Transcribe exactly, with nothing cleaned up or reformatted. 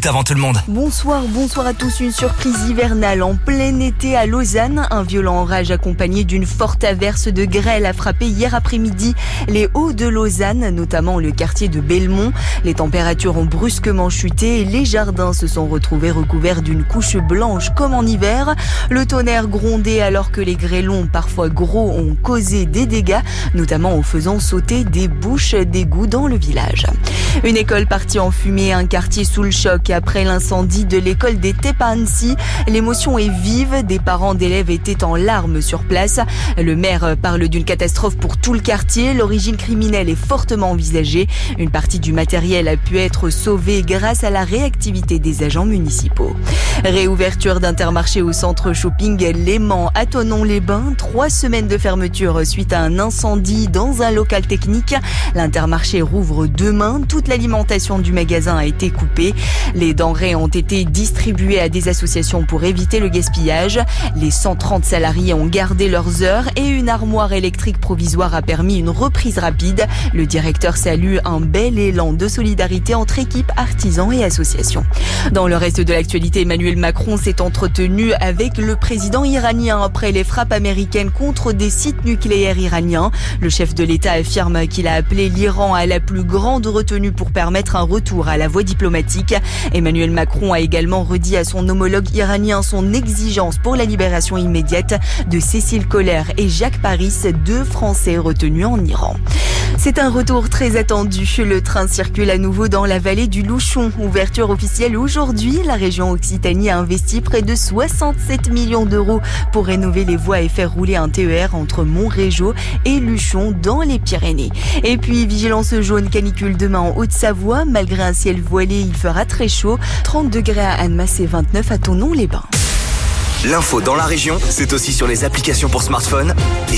minutes avant tout le monde. Bonsoir, bonsoir à tous. Une surprise hivernale en plein été à Lausanne. Un violent orage accompagné d'une forte averse de grêle a frappé hier après-midi les Hauts de Lausanne, notamment le quartier de Belmont. Les températures ont brusquement chuté et les jardins se sont retrouvés recouverts d'une couche blanche comme en hiver. Le tonnerre grondait alors que les grêlons, parfois gros, ont causé des dégâts, notamment en faisant sauter des bouches d'égout dans le village. Une école partie en fumée, un quartier sous le choc après l'incendie de l'école des Tepa-Annecy. L'émotion est vive, des parents d'élèves étaient en larmes sur place. Le maire parle d'une catastrophe pour tout le quartier. L'origine criminelle est fortement envisagée. Une partie du matériel a pu être sauvée grâce à la réactivité des agents municipaux. Réouverture d'Intermarché au centre shopping Léman à Thonon-les-Bains. Trois semaines de fermeture suite à un incendie dans un local technique. L'Intermarché rouvre demain. Toute l'alimentation du magasin a été coupée. Les denrées ont été distribuées à des associations pour éviter le gaspillage. Les cent trente salariés ont gardé leurs heures et une armoire électrique provisoire a permis une reprise rapide. Le directeur salue un bel élan de solidarité entre équipes, artisans et associations. Dans le reste de l'actualité, Emmanuel Macron s'est entretenu avec le président iranien après les frappes américaines contre des sites nucléaires iraniens. Le chef de l'État affirme qu'il a appelé l'Iran à la plus grande retenue pour permettre un retour à la voie diplomatique. Emmanuel Macron a également redit à son homologue iranien son exigence pour la libération immédiate de Cécile Kohler et Jacques Paris, deux Français retenus en Iran. C'est un retour très attendu. Le train circule à nouveau dans la vallée du Louchon. Ouverture officielle aujourd'hui. La région Occitanie a investi près de soixante-sept millions d'euros pour rénover les voies et faire rouler un T E R entre Montrégeau et Luchon dans les Pyrénées. Et puis, vigilance jaune canicule demain en Haute-Savoie. Malgré un ciel voilé, il fera très chaud. trente degrés à Annemasse et vingt-neuf à Thonon-les-Bains. L'info dans la région, c'est aussi sur les applications pour smartphone.